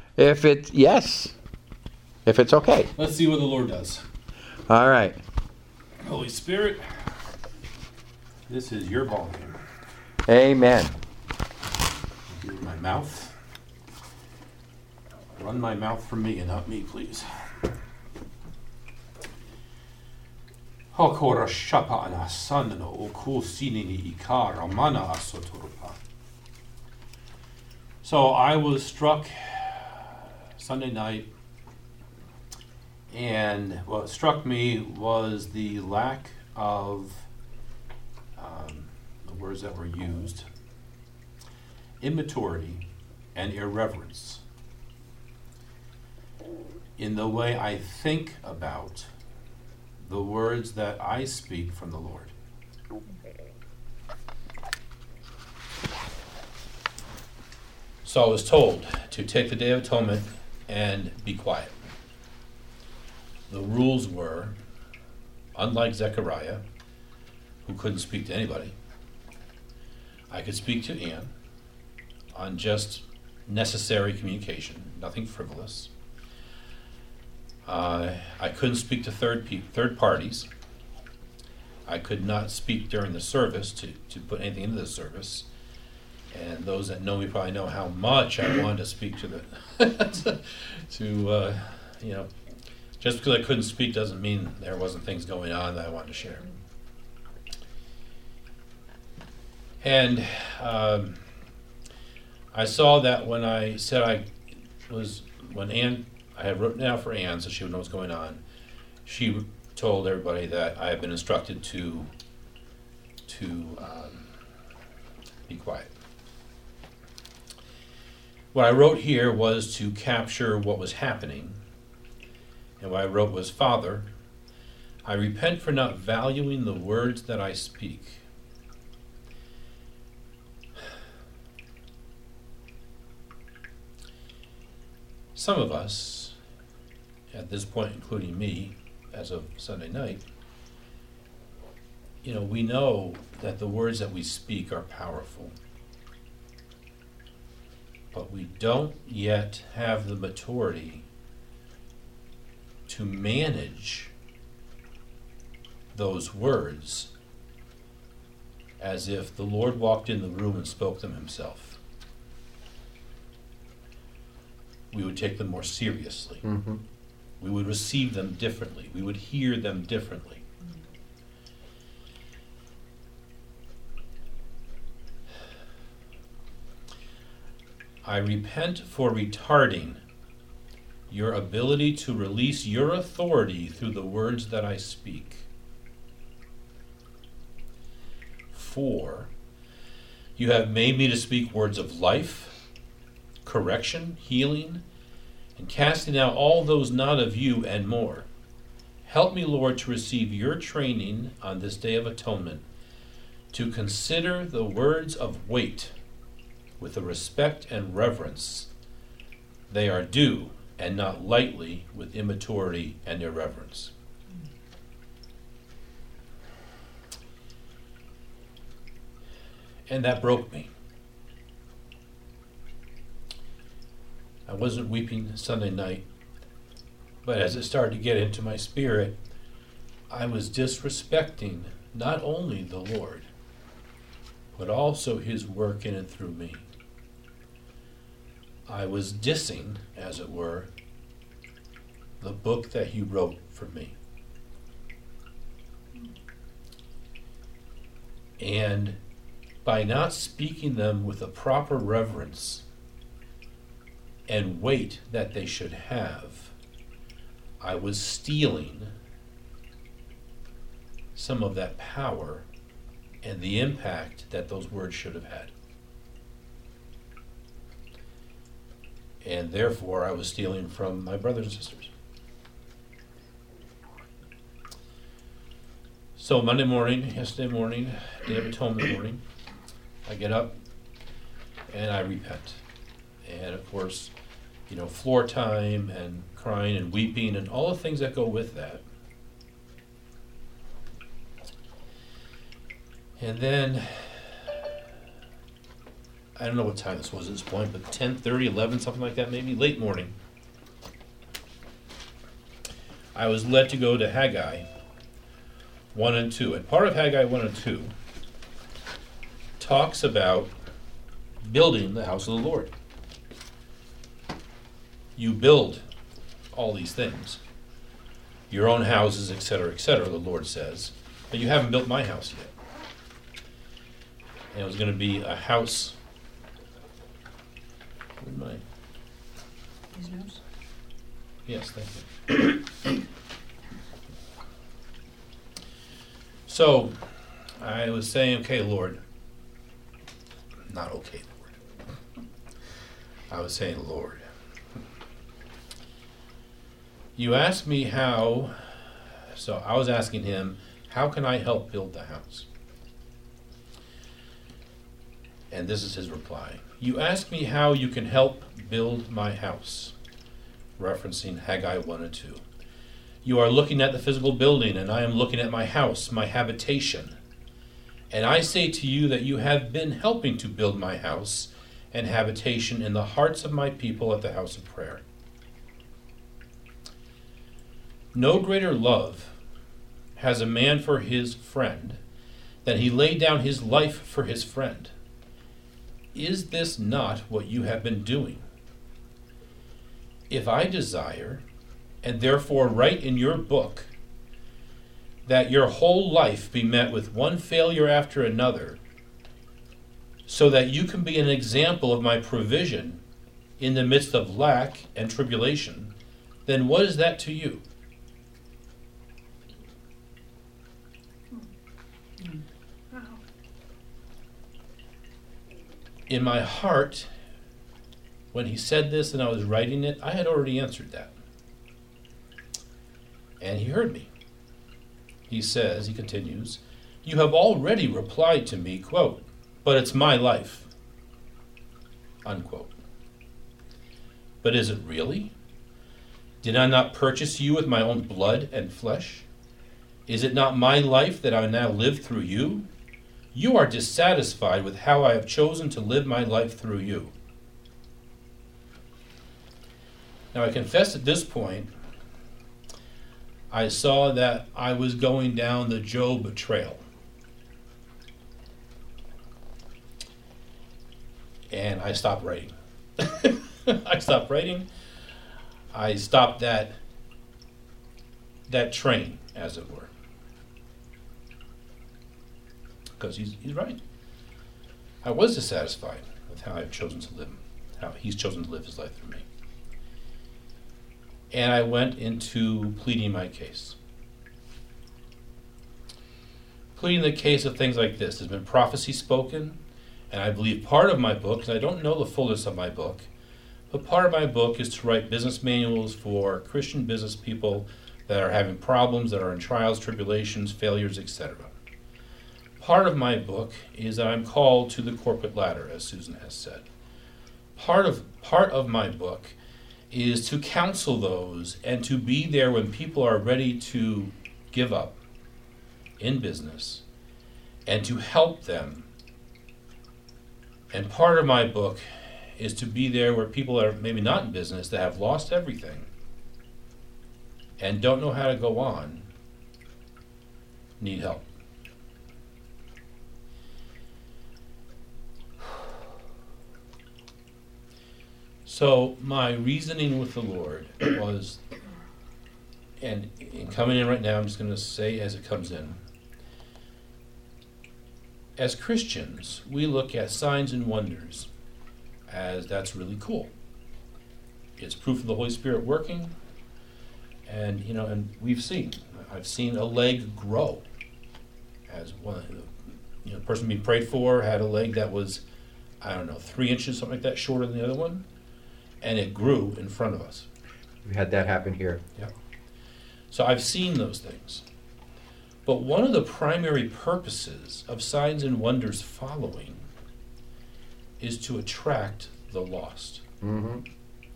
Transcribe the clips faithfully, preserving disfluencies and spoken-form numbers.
If it's, yes. If it's okay. Let's see what the Lord does. All right. Holy Spirit, this is your volume. Amen. Give me my mouth. Run my mouth from me and not me, please. Hakora shapana sanano oku sinini ikara mana asotorupa. So I was struck Sunday night, and what struck me was the lack of um, the words that were used, immaturity and irreverence in the way I think about the words that I speak from the Lord. So I was told to take the Day of Atonement and be quiet. The rules were, unlike Zechariah, who couldn't speak to anybody, I could speak to Anne on just necessary communication, nothing frivolous. Uh, I couldn't speak to third pe- third parties. I could not speak during the service to, to put anything into the service. And those that know me probably know how much I wanted to speak to the, to, uh, you know, just because I couldn't speak doesn't mean there wasn't things going on that I wanted to share. And um, I saw that when I said I was, when Anne, I had written down for Anne so she would know what's going on, she told everybody that I had been instructed to, to um, be quiet. What I wrote here was to capture what was happening. And what I wrote was, Father, I repent for not valuing the words that I speak. Some of us, at this point, including me, as of Sunday night, you know, we know that the words that we speak are powerful. But we don't yet have the maturity to manage those words as if the Lord walked in the room and spoke them himself. We would take them more seriously. Mm-hmm. We would receive them differently. We would hear them differently. I repent for retarding your ability to release your authority through the words that I speak. For you have made me to speak words of life, correction, healing, and casting out all those not of you and more. Help me, Lord, to receive your training on this Day of Atonement, to consider the words of weight with the respect and reverence they are due, and not lightly with immaturity and irreverence. And that broke me. I wasn't weeping Sunday night, but as it started to get into my spirit, I was disrespecting not only the Lord, but also his work in and through me. I was dissing, as it were, the book that he wrote for me. And by not speaking them with the proper reverence and weight that they should have, I was stealing some of that power and the impact that those words should have had. And therefore, I was stealing from my brothers and sisters. So Monday morning, yesterday morning, Day of Atonement morning, I get up and I repent. And of course, you know, floor time and crying and weeping and all the things that go with that. And then I don't know what time this was at this point, but ten thirty, eleven, something like that maybe, late morning. I was led to go to Haggai one and two. And part of Haggai one and two talks about building the house of the Lord. You build all these things, your own houses, et cetera, et cetera, the Lord says, but you haven't built my house yet. And it was going to be a house. Where's my? His nose? Yes, thank you. So, I was saying, okay, Lord. Not okay, Lord. I was saying, Lord. You asked me how, so I was asking him, how can I help build the house? And this is his reply. You ask me how you can help build my house, referencing Haggai one and two. You are looking at the physical building, and I am looking at my house, my habitation. And I say to you that you have been helping to build my house and habitation in the hearts of my people at the house of prayer. No greater love has a man for his friend than he laid down his life for his friend. Is this not what you have been doing? If I desire, and therefore write in your book, that your whole life be met with one failure after another, so that you can be an example of my provision in the midst of lack and tribulation, then what is that to you? Wow. In my heart, when he said this and I was writing it, I had already answered that. And he heard me. He says, he continues, you have already replied to me, quote, but it's my life, unquote. But is it really? Did I not purchase you with my own blood and flesh? Is it not my life that I now live through you? You are dissatisfied with how I have chosen to live my life through you. Now I confess at this point, I saw that I was going down the Job trail. And I stopped writing. I stopped writing. I stopped that, that train, as it were. Because he's, he's right. I was dissatisfied with how I've chosen to live, how he's chosen to live his life through me. And I went into pleading my case. Pleading the case of things like this. There's been prophecy spoken, and I believe part of my book, and I don't know the fullness of my book, but part of my book is to write business manuals for Christian business people that are having problems, that are in trials, tribulations, failures, et cetera. Part of my book is that I'm called to the corporate ladder, as Susan has said. Part of, part of my book is to counsel those and to be there when people are ready to give up in business and to help them. And part of my book is to be there where people are maybe not in business, that have lost everything and don't know how to go on, need help. So my reasoning with the Lord was, and in coming in right now, I'm just going to say as it comes in, as Christians, we look at signs and wonders as that's really cool. It's proof of the Holy Spirit working, and you know, and we've seen, I've seen a leg grow. As one, you know, the person being prayed for had a leg that was, I don't know, three inches, something like that, shorter than the other one. And it grew in front of us. We had that happen here. Yeah. So I've seen those things. But one of the primary purposes of signs and wonders following is to attract the lost. Mm-hmm.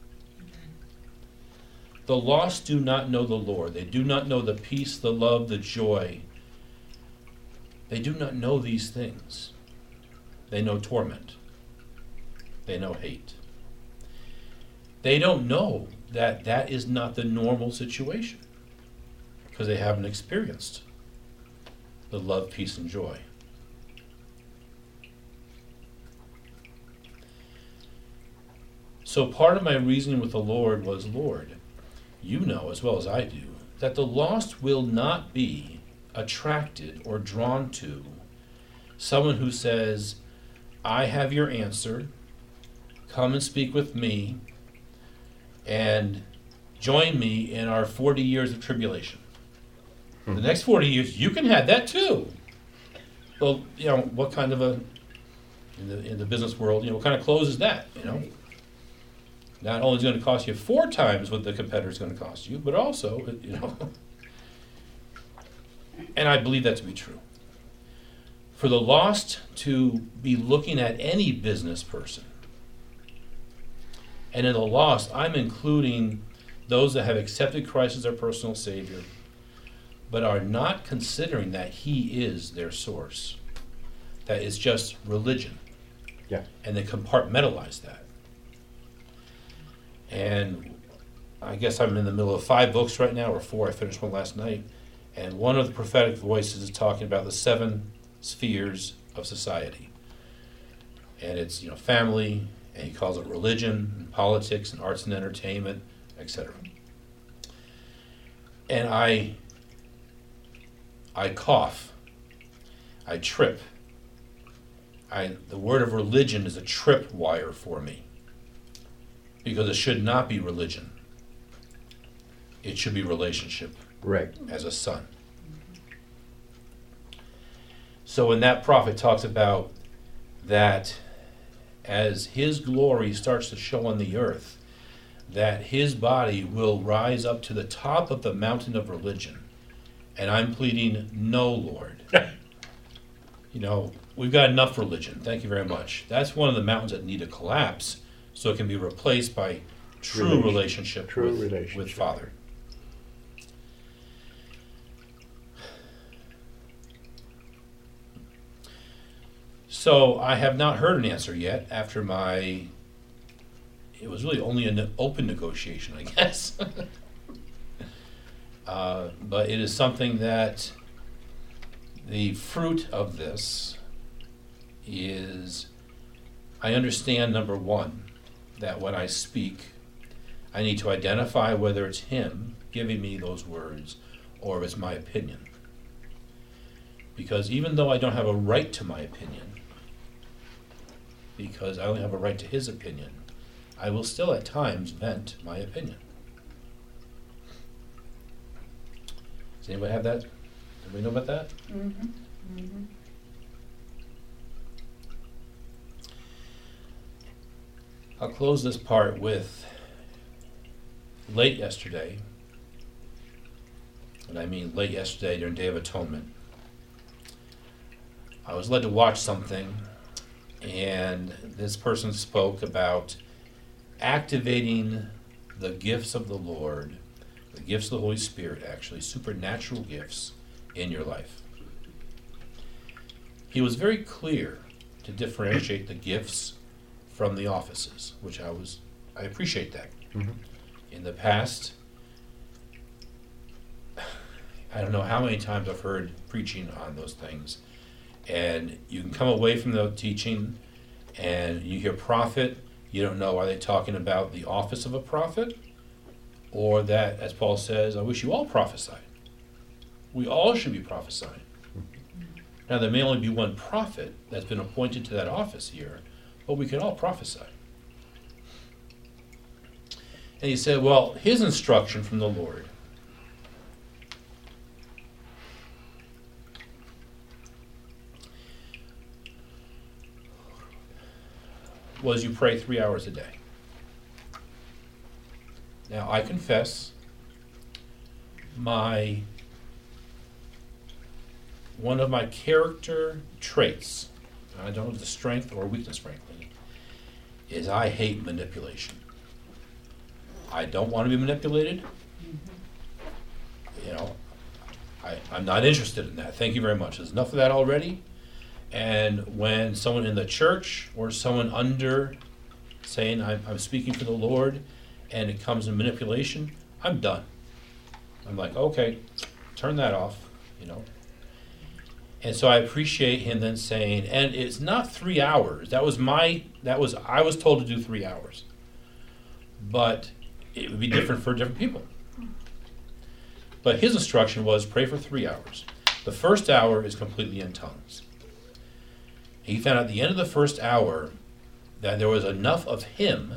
The lost do not know the Lord. They do not know the peace, the love, the joy. They do not know these things. They know torment. They know hate. They don't know that that is not the normal situation because they haven't experienced the love, peace, and joy. So part of my reasoning with the Lord was, Lord, you know as well as I do that the lost will not be attracted or drawn to someone who says, I have your answer, come and speak with me, and join me in our forty years of tribulation. The next forty years, you can have that too. Well, you know, what kind of a, in the in the business world, you know, what kind of close is that, you know? Not only is it going to cost you four times what the competitor is going to cost you, but also, you know. And I believe that to be true. For the lost to be looking at any business person, and in the lost, I'm including those that have accepted Christ as their personal Savior, but are not considering that He is their source. That is just religion. Yeah. And they compartmentalize that. And I guess I'm in the middle of five books right now, or four. I finished one last night. And one of the prophetic voices is talking about the seven spheres of society. And it's, you know, family, and he calls it religion, and politics, and arts and entertainment, et cetera. And I, I cough. I trip. I, the word of religion is a trip wire for me. Because it should not be religion. It should be relationship. Right. As a son. So when that prophet talks about that as his glory starts to show on the earth, that his body will rise up to the top of the mountain of religion. And I'm pleading, no, Lord. You know, we've got enough religion. Thank you very much. That's one of the mountains that need to collapse so it can be replaced by true Relation- relationship, true with, relationship. with Father. So I have not heard an answer yet after my, it was really only an open negotiation, I guess. uh, but it is something that the fruit of this is, I understand, number one, that when I speak, I need to identify whether it's him giving me those words or if it's my opinion. Because even though I don't have a right to my opinion, because I only have a right to his opinion, I will still at times vent my opinion. Does anybody have that? Anybody know about that? Mm-hmm. Mm-hmm. I'll close this part with late yesterday, and I mean late yesterday during Day of Atonement. I was led to watch something, and this person spoke about activating the gifts of the Lord, the gifts of the Holy Spirit, actually, supernatural gifts in your life. He was very clear to differentiate the gifts from the offices, which I was, I appreciate that. Mm-hmm. In the past, I don't know how many times I've heard preaching on those things, and you can come away from the teaching and you hear prophet, you don't know, are they talking about the office of a prophet, or that, as Paul says, I wish you all prophesied. We all should be prophesying. Now, there may only be one prophet that's been appointed to that office here, but we can all prophesy. And he said, well, his instruction from the Lord was you pray three hours a day. Now, I confess my one of my character traits, I don't know the strength or weakness, frankly, is I hate manipulation. I don't want to be manipulated. You know, I, I'm not interested in that. Thank you very much. There's enough of that already. And when someone in the church or someone under saying I'm, I'm speaking for the Lord, and it comes in manipulation, I'm done. I'm like, okay, turn that off, you know. And so I appreciate him then saying, and it's not three hours. That was my, that was, I was told to do three hours. But it would be different for different people. But his instruction was pray for three hours. The first hour is completely in tongues. He found at the end of the first hour that there was enough of him,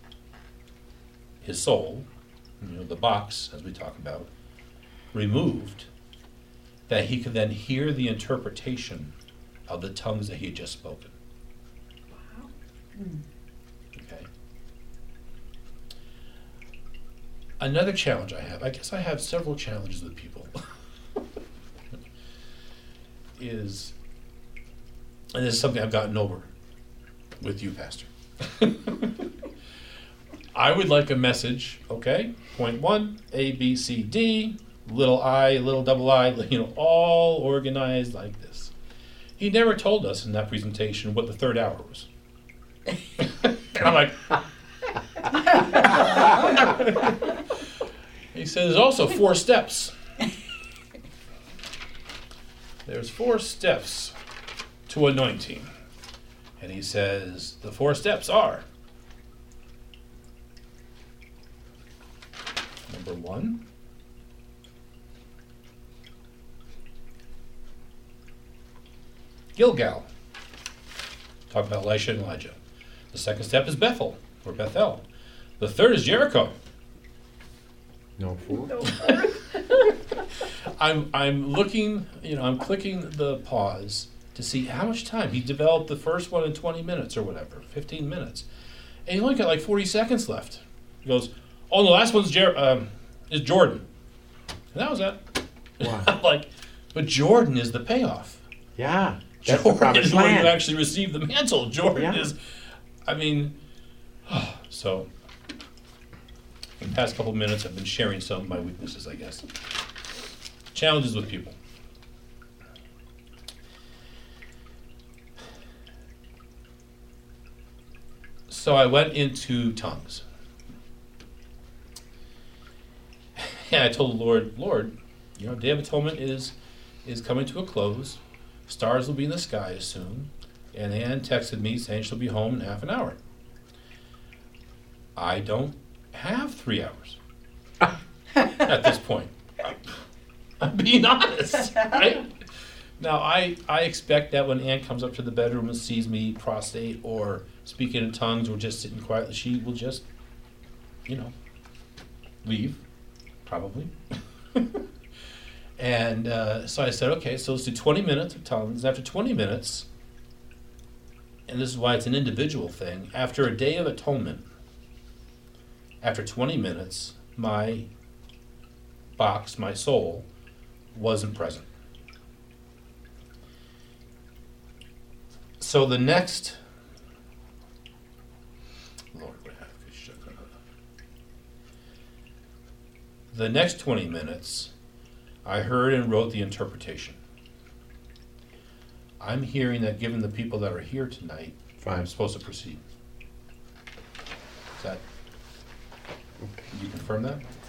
his soul, you know, the box, as we talk about, removed, that he could then hear the interpretation of the tongues that he had just spoken. Wow. Okay. Another challenge I have, I guess I have several challenges with people, is, and this is something I've gotten over with you, Pastor. I would like a message, okay? Point one, A, B, C, D, little I, little double I, you know, all organized like this. He never told us in that presentation what the third hour was. And I'm like, he says there's also four steps. There's four steps to anointing. And he says the four steps are: number one, Gilgal. Talk about Elisha and Elijah. The second step is Bethel, or Bethel. The third is Jericho. No fool. I'm I'm looking, you know, I'm clicking the pause to see how much time. He developed the first one in twenty minutes or whatever, fifteen minutes. And he only got like forty seconds left. He goes, oh, the last one's Jer- um, is Jordan. And that was it. Wow. I'm like, but Jordan is the payoff. Yeah. That's the Jordan promised is where land. you actually receive the mantle. Jordan Yeah. is, I mean, so in the past couple of minutes I've been sharing some of my weaknesses, I guess. Challenges with people. So I went into tongues. And I told the Lord, Lord, you know, Day of Atonement is is coming to a close. Stars will be in the sky soon. And Ann texted me saying she'll be home in half an hour. I don't have three hours at this point. I'm being honest, right? Now, I, I expect that when Ann comes up to the bedroom and sees me prostrate or speaking in tongues or just sitting quietly, she will just, you know, leave, probably. And uh, so I said, okay, so let's do twenty minutes of tongues. After twenty minutes, and this is why it's an individual thing, after a day of atonement, after twenty minutes, my box, my soul, wasn't present. So the next, Lord, what happened? The next twenty minutes, I heard and wrote the interpretation. I'm hearing that given the people that are here tonight, Fine. I'm supposed to proceed. Is that, Okay. can you confirm that?